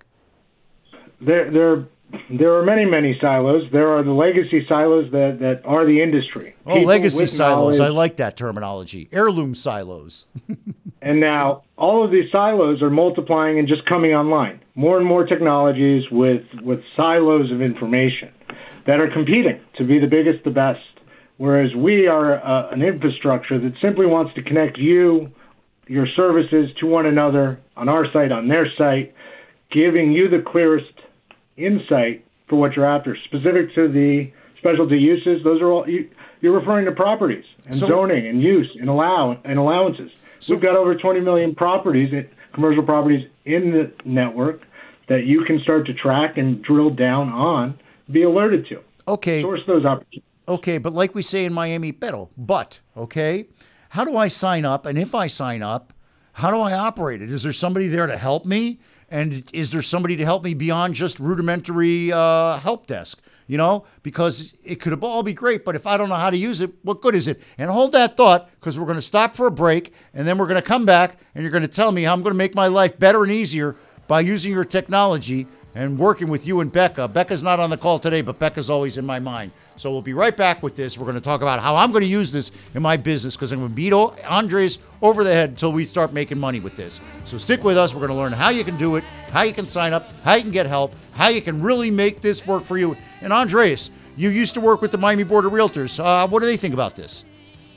There are many silos. There are the legacy silos that are the industry. Legacy silos. I like that terminology. Heirloom silos. And now all of these silos are multiplying and just coming online. More and more technologies with silos of information that are competing to be the biggest, the best. Whereas we are an infrastructure that simply wants to connect you, your services to one another on our site, on their site, giving you the clearest insight for what you're after. Specific to the specialty uses, those are all you're referring to properties and zoning and use and allowances. We've got over 20 million properties, commercial properties in the network that you can start to track and drill down on, be alerted to. Okay. Source those opportunities. Okay, but like we say in Miami, okay, how do I sign up? And if I sign up, how do I operate it? Is there somebody there to help me? And is there somebody to help me beyond just rudimentary help desk? Because it could all be great, but if I don't know how to use it, what good is it? And hold that thought, because we're going to stop for a break, and then we're going to come back, and you're going to tell me how I'm going to make my life better and easier by using your technology and working with you and Becca. Becca's not on the call today, but Becca's always in my mind. So we'll be right back with this. We're going to talk about how I'm going to use this in my business because I'm going to beat Andres over the head until we start making money with this. So stick with us. We're going to learn how you can do it, how you can sign up, how you can get help, how you can really make this work for you. And Andres, you used to work with the Miami Board of Realtors. What do they think about this?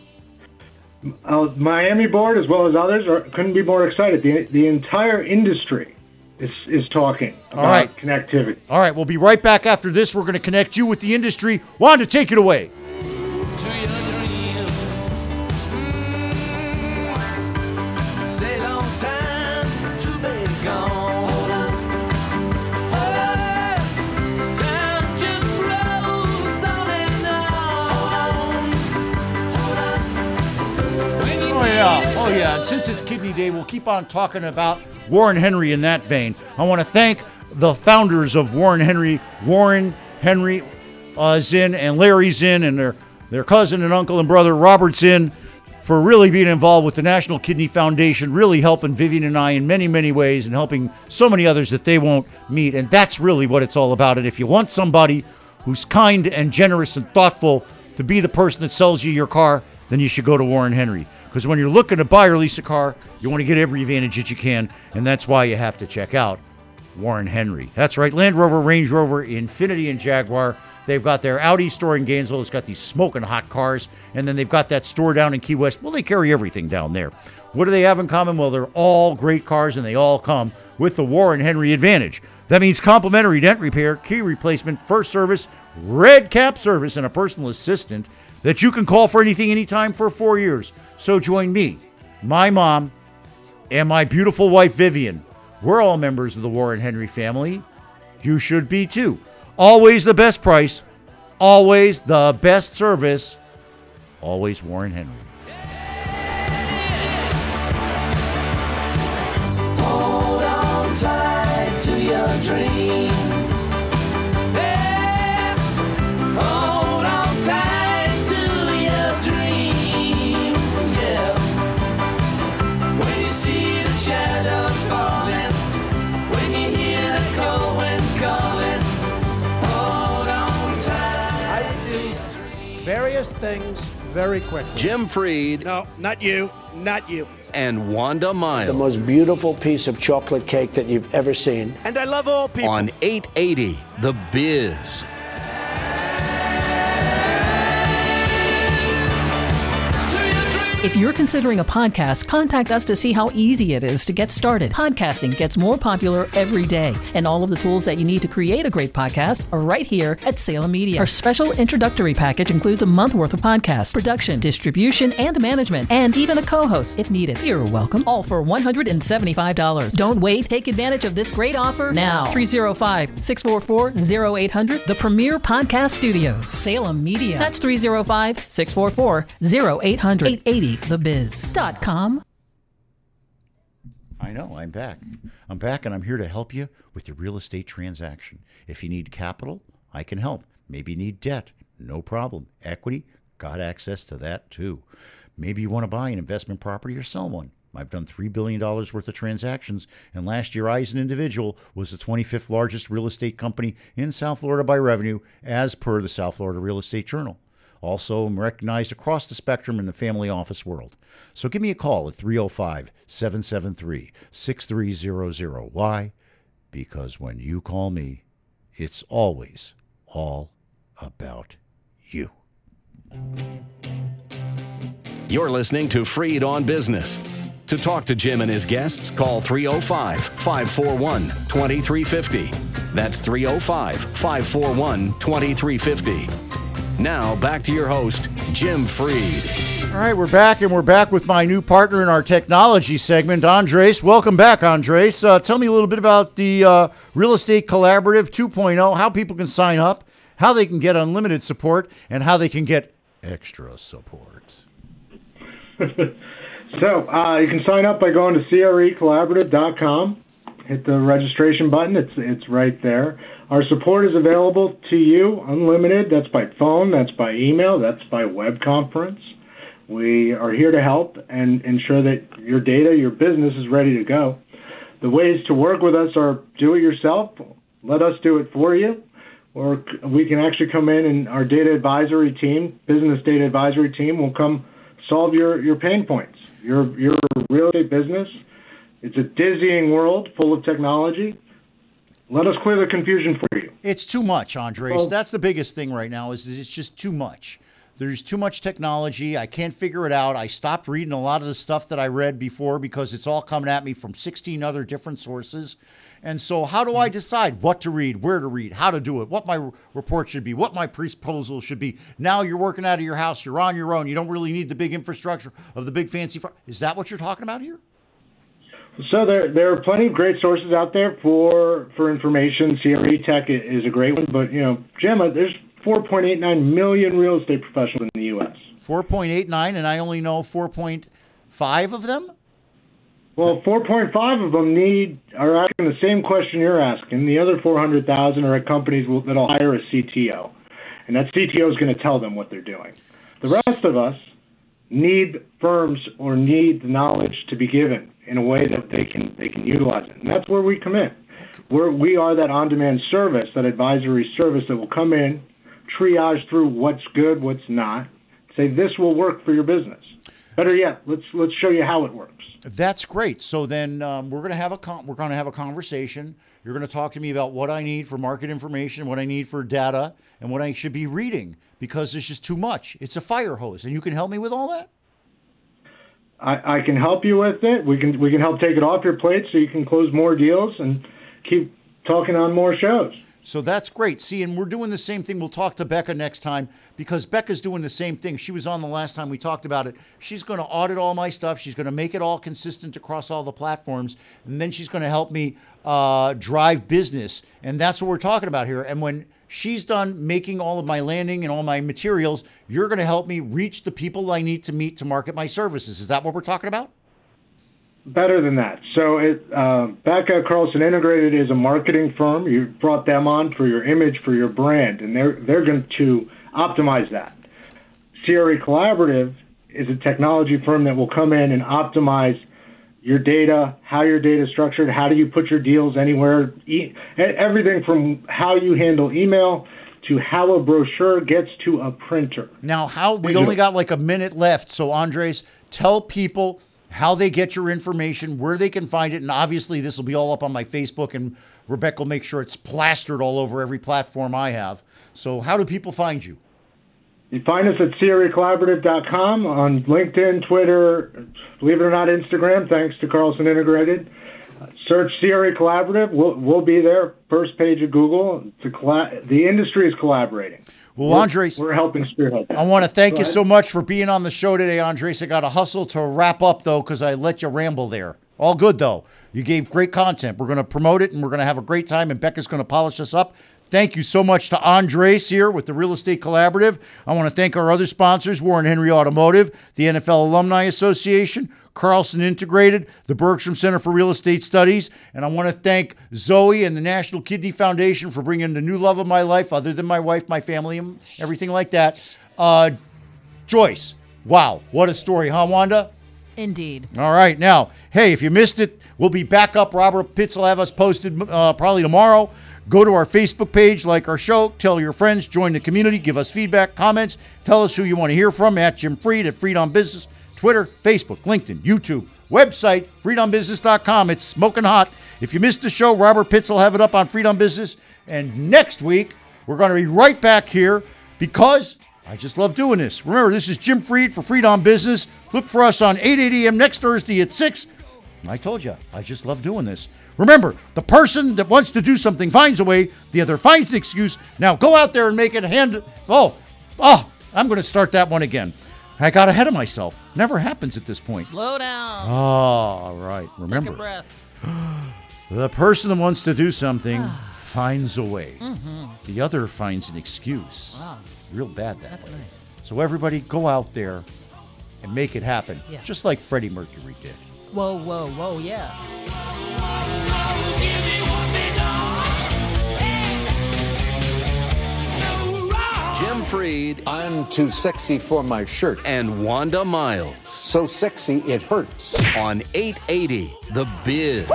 Miami Board, as well as others, couldn't be more excited. The entire industry is talking about connectivity. All right, we'll be right back after this. We're going to connect you with the industry. Wanda, take it away. yeah. And since it's Kidney Day, we'll keep on talking about Warren Henry in that vein. I want to thank the founders of Warren Henry. Warren Henry is in, and Larry's in, and their cousin and uncle and brother Robert's in, for really being involved with the National Kidney Foundation, really helping Vivian and I in many, many ways, and helping so many others that they won't meet. And that's really what it's all about. And if you want somebody who's kind and generous and thoughtful to be the person that sells you your car, then you should go to Warren Henry. Because when you're looking to buy or lease a car, you want to get every advantage that you can, and that's why you have to check out Warren Henry. That's right, Land Rover, Range Rover, Infiniti, and Jaguar. They've got their Audi store in Gainesville. It's got these smoking hot cars. And then they've got that store down in Key West. Well, they carry everything down there. What do they have in common? Well, they're all great cars, and they all come with the Warren Henry Advantage. That means complimentary dent repair, key replacement, first service, red cap service, and a personal assistant that you can call for anything, anytime for 4 years. So join me, my mom, and my beautiful wife, Vivian. We're all members of the Warren Henry family. You should be too. Always the best price, always the best service, always Warren Henry. Hold on tight to your dream. Yeah. Hold on tight to your dream. Yeah. When you see the shadows falling, when you hear the cold wind calling, hold on tight to your dream. Various things very quickly. Jim Freed. No, not you. Not you. And Wanda Miles. The most beautiful piece of chocolate cake that you've ever seen. And I love all people. On 880, The Biz. If you're considering a podcast, contact us to see how easy it is to get started. Podcasting gets more popular every day, and all of the tools that you need to create a great podcast are right here at Salem Media. Our special introductory package includes a month worth of podcasts, production, distribution, and management, and even a co-host if needed. You're welcome. All for $175. Don't wait. Take advantage of this great offer now. 305-644-0800, the premier podcast studios. Salem Media. That's 305-644-0800. 880thebiz.com. I know, I'm back. I'm back, and I'm here to help you with your real estate transaction. If you need capital, I can help. Maybe you need debt. No problem. Equity, got access to that too. Maybe you want to buy an investment property or sell one. I've done $3 billion worth of transactions, and last year I, as an individual, was the 25th largest real estate company in South Florida by revenue, as per the South Florida Real Estate Journal. Also, I'm recognized across the spectrum in the family office world. So give me a call at 305-773-6300. Why? Because when you call me, it's always all about you. You're listening to Freed on Business. To talk to Jim and his guests, call 305-541-2350. That's 305-541-2350. Now, back to your host, Jim Freed. All right, we're back, and we're back with my new partner in our technology segment, Andres. Welcome back, Andres. Tell me a little bit about the Real Estate Collaborative 2.0, how people can sign up, how they can get unlimited support, and how they can get extra support. So you can sign up by going to crecollaborative.com. Hit the registration button. It's right there. Our support is available to you, unlimited. That's by phone, that's by email, that's by web conference. We are here to help and ensure that your data, your business is ready to go. The ways to work with us are do it yourself, let us do it for you, or we can actually come in and our data advisory team, business data advisory team, will come solve your pain points. Your real estate business, it's a dizzying world full of technology. Let us clear the confusion for you. It's too much, Andres. That's the biggest thing right now is it's just too much. There's too much technology. I can't figure it out. I stopped reading a lot of the stuff that I read before because it's all coming at me from 16 other different sources. And so how do I decide what to read, where to read, how to do it, what my report should be, what my proposal should be? Now you're working out of your house. You're on your own. You don't really need the big infrastructure of the big fancy farm. Is that what you're talking about here? So there are plenty of great sources out there for information. CRE Tech is a great one, but Jim, there's 4.89 million real estate professionals in the U.S. 4.89, and I only know 4.7 5 of them? Well, 4.5 of them are asking the same question you're asking. The other 400,000 are at companies that'll hire a CTO, and that CTO is going to tell them what they're doing. The rest of us need firms or need the knowledge to be given in a way that they can utilize it, and that's where we come in. We are that on-demand service, that advisory service that will come in, triage through what's good, what's not, say this will work for your business. Better yet, let's show you how it works. That's great. So then we're going to have a conversation. You're going to talk to me about what I need for market information, what I need for data, and what I should be reading, because there's just too much. It's a fire hose, and you can help me with all that? I can help you with it. We can help take it off your plate so you can close more deals and keep talking on more shows. So that's great. See, and we're doing the same thing. We'll talk to Becca next time, because Becca's doing the same thing. She was on the last time we talked about it. She's going to audit all my stuff. She's going to make it all consistent across all the platforms. And then she's going to help me drive business. And that's what we're talking about here. And when she's done making all of my landing and all my materials, you're going to help me reach the people I need to meet to market my services. Is that what we're talking about? Better than that. So Becca Carlson Integrated is a marketing firm. You brought them on for your image, for your brand, and they're going to optimize that. CRE Collaborative is a technology firm that will come in and optimize your data, how your data is structured, how do you put your deals anywhere, everything from how you handle email to how a brochure gets to a printer. Now, we only got like a minute left, so Andres, tell people how they get your information, where they can find it, and obviously this will be all up on my Facebook, and Rebecca will make sure it's plastered all over every platform I have. So how do people find you? You find us at CREcollaborative.com, on LinkedIn, Twitter, believe it or not, Instagram, thanks to Carlson Integrated. Search CRE Collaborative. We'll be there. First page of Google. The industry is collaborating. Well, Andres, we're helping spearhead that. I want to thank you so much for being on the show today, Andres. I got to hustle to wrap up, though, because I let you ramble there. All good, though. You gave great content. We're going to promote it, and we're going to have a great time, and Becca's going to polish us up. Thank you so much to Andres here with the Real Estate Collaborative. I want to thank our other sponsors, Warren Henry Automotive, the NFL Alumni Association, Carlson Integrated, the Bergstrom Center for Real Estate Studies, and I want to thank Zoe and the National Kidney Foundation for bringing the new love of my life, other than my wife, my family, and everything like that. Joyce, wow, what a story, huh, Wanda? Indeed. All right, now, hey, if you missed it, we'll be back up. Robert Pitts will have us posted probably tomorrow. Go to our Facebook page, like our show, tell your friends, join the community, give us feedback, comments, tell us who you want to hear from at Jim Freed, at Freed on Business, Twitter, Facebook, LinkedIn, YouTube, website, freedonbusiness.com. It's smoking hot. If you missed the show, Robert Pitts will have it up on Freed on Business. And next week, we're going to be right back here because I just love doing this. Remember, this is Jim Freed for Freed on Business. Look for us on 8 a.m. next Thursday at 6. I told you, I just love doing this. Remember, the person that wants to do something finds a way, the other finds an excuse. Now go out there and make it I'm going to start that one again. I got ahead of myself. Never happens at this point. Slow down. All right. Remember, take a breath. The person that wants to do something finds a way. Mm-hmm. The other finds an excuse. Wow. Real bad that That's way. nice. So everybody go out there and make it happen. Yeah. Just like Freddie Mercury did. Whoa, whoa, whoa, yeah. Jim Freed. I'm too sexy for my shirt. And Wanda Miles. So sexy it hurts. On 880 The Biz.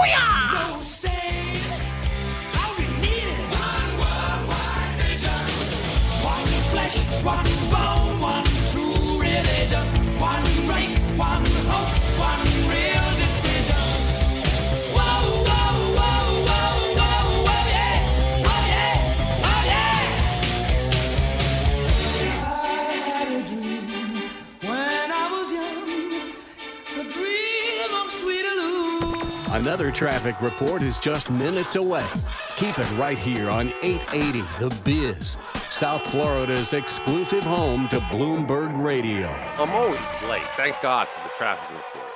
One bone, one true religion, one race, one hope, one real decision. Whoa, whoa, whoa, whoa, whoa, whoa, yeah, oh yeah, oh yeah. I had a dream when I was young, a dream of sweet illusion. Another traffic report is just minutes away. Keep it right here on 880 The Biz, South Florida's exclusive home to Bloomberg Radio. I'm always late. Thank God for the traffic report.